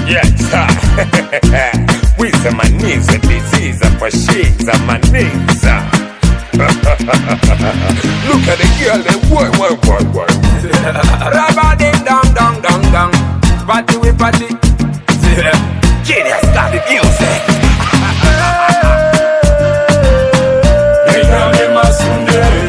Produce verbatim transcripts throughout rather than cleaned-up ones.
Yes, with my knees and disease for shakes on my knees. Look at the girl, they boy, boy, boy, boy. Rubber ding dong dong dong dong. Party we party. Genius got the music. They call them a Sunday.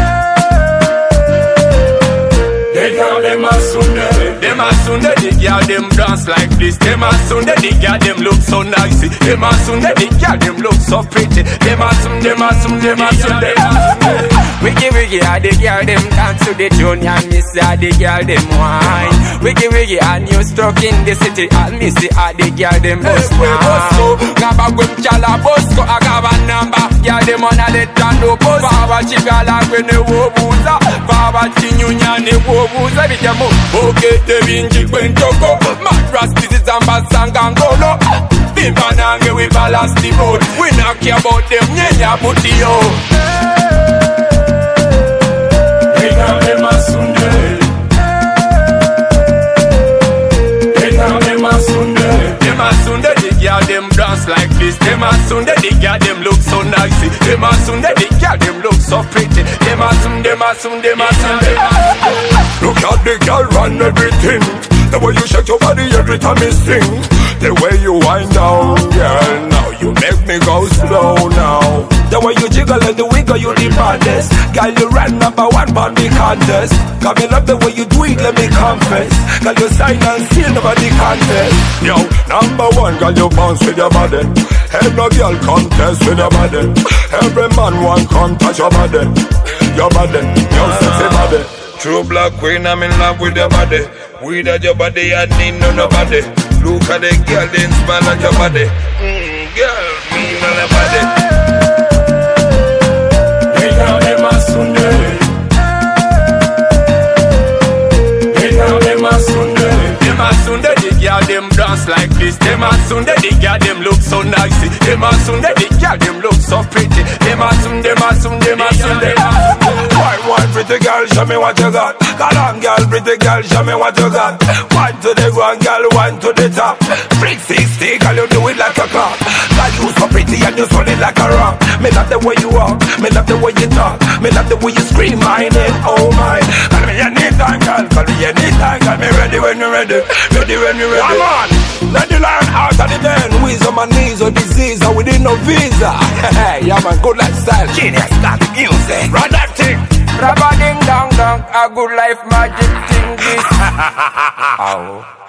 They call them a Sunday. Them a Sunday, the girl them dance like this. Them a Sunday, the girl them look so nice. Them a Sunday, the girl them look so pretty. Them a Sunday, them a Sunday, them a Sunday. Wiggy wiggy, a the girl them dance to the tune, and me see a the girl them wine. Wiggy wiggy, and you struck in the city, and me see a the girl them bust wine. Gaba gum chala bosko, a gaba number. Girl them on a let and no post. Baba chica like when they wo buza. Baba chinyunya ne wo buza. Bitemo, okay te binji kwentoko. Matras this is ambasangangolo. Bimbanange we balance the boat. We not care about them nyenya booty yo. They call them a Sunday. They call them a Sunday. Them a Sunday, the girl them dance like this. Them a Sunday, the girl them look so nice. Them a Sunday, the girl them look so pretty. Them a Sunday, them a Sunday, them a Sunday. Look at the girl run everything. The way you shake your body every time you sing. The way you wind down, girl. Now you make me go slow now. The way you jiggle and the wiggle, you the baddest. Girl, you ran number one on the contest. Got me love the way you do it, let me confess. Girl, you sign and seal nobody contest. Yo, number one, girl, you bounce with your body. Every girl contest with your body. Every man want come touch your body. Your body, your sexy body. True black queen, I'm in love with your body. Without your body, I need no nobody. Look at the girl, they smile at your body. Mmm, girl, me on the body. They call them a Sunday. They call them a Sunday. Them a Sunday, the girl them dance like this. Them a Sunday, the girl them look so nice. Them a Sunday, the girl them look so pretty. Them a Sunday, them a Sunday, them a Sunday. Why, why, pretty girl, show me what you got. Come on, girl, pretty girl, show me what you got. One to the ground, girl, one to the top. three sixty, girl, you do it like a clock. Girl, you so pretty and you solid like a rock. Me love the way you walk, me love the way you talk. Me love the way you scream my name, oh my. Call me anytime, girl, call me anytime, girl. Me ready when you ready, ready when you ready. Come on, let the lion out of the den. Wheeze on my knees or disease, or we did no visa. Yeah, man, good lifestyle. Genius got the music. Run that thing. Rubber ding dong dong, a good life magic thing this. Ow.